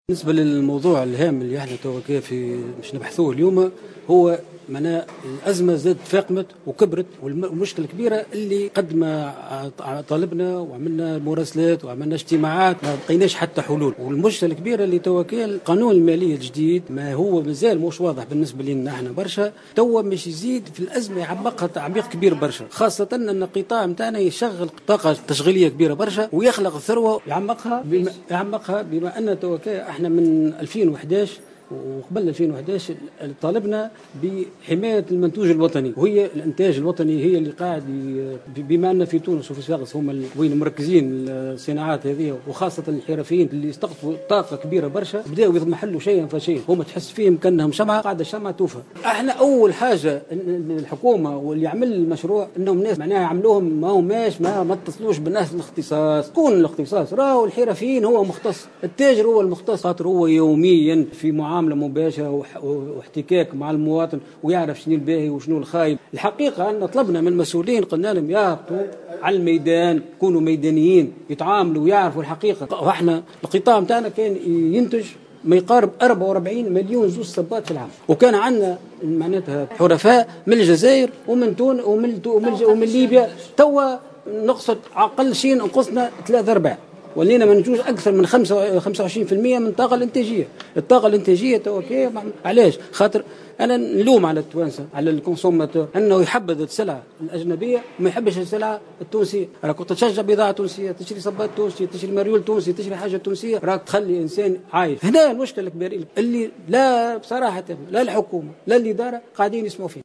بالنسبة للموضوع الهام اللي احنا توا مش نبحثوه اليوم، هو معناها الأزمة زادت تفاقمت وكبرت، والمشكلة الكبيرة اللي قد ما طالبنا وعملنا مراسلات وعملنا اجتماعات ما لقيناش حتى حلول. والمشكلة الكبيرة اللي توا القانون المالي الجديد ما هو مازال مش واضح بالنسبة لنا احنا برشا، توا مش يزيد في الأزمة يعمقها تعميق كبير برشا، خاصة أن القطاع متاعنا يشغل طاقة تشغيلية كبيرة برشا ويخلق الثروة يعمقها بما أن توا احنا من 2011 وقبل 2011 طالبنا بحماية المنتوج الوطني، وهي الانتاج الوطني هي اللي قاعد بما أن في تونس وفي صفاقس هم وين مركزين الصناعات هذه، وخاصة الحرفيين اللي استقطبوا طاقة كبيرة برشا بدأوا يضمحلوا شيئا فشيئا، هم تحس فيهم كأنهم شمعة قاعدة الشمعة توفى. احنا أول حاجة الحكومة واللي يعمل المشروع إنهم ناس معناها يعملوهم ما اتصلوش بالناس الاختصاص، كون الاختصاص راهو الحرفيين هو مختص، التاجر هو المختص، خاطر هو يوميا في معاملة مباشرة واحتكاك مع المواطن ويعرف شنو الباهي وشنو الخايب. الحقيقة أن طلبنا من المسؤولين قلنا لهم يهبطوا على الميدان، يكونوا ميدانيين، يتعاملوا ويعرفوا الحقيقة. وإحنا القطاع متاعنا كان ينتج ما يقارب 44 مليون زوج صبات في العام، وكان عندنا معناتها حرفاء من الجزائر ومن تونس ومن ليبيا. توا نقصد أقل شيء نقصنا 3/4، ولينا ما نجوز أكثر من 25% من الطاقة الإنتاجية. الطاقة الإنتاجية توكي علاش؟ خاطر أنا نلوم على التوانسة، على الكونسوماتور، أنه يحبذ السلعة الأجنبية وما يحبش السلعة التونسية. راك كنت تشجع بضاعة تونسية، تشتري صبات تونسي، تشتري مريول تونسي، تشتري حاجة تونسية، راك تخلي إنسان عايش. هنا المشكلة الكبيرة اللي لا بصراحة لا الحكومة لا الإدارة قاعدين يسمعوا فيه.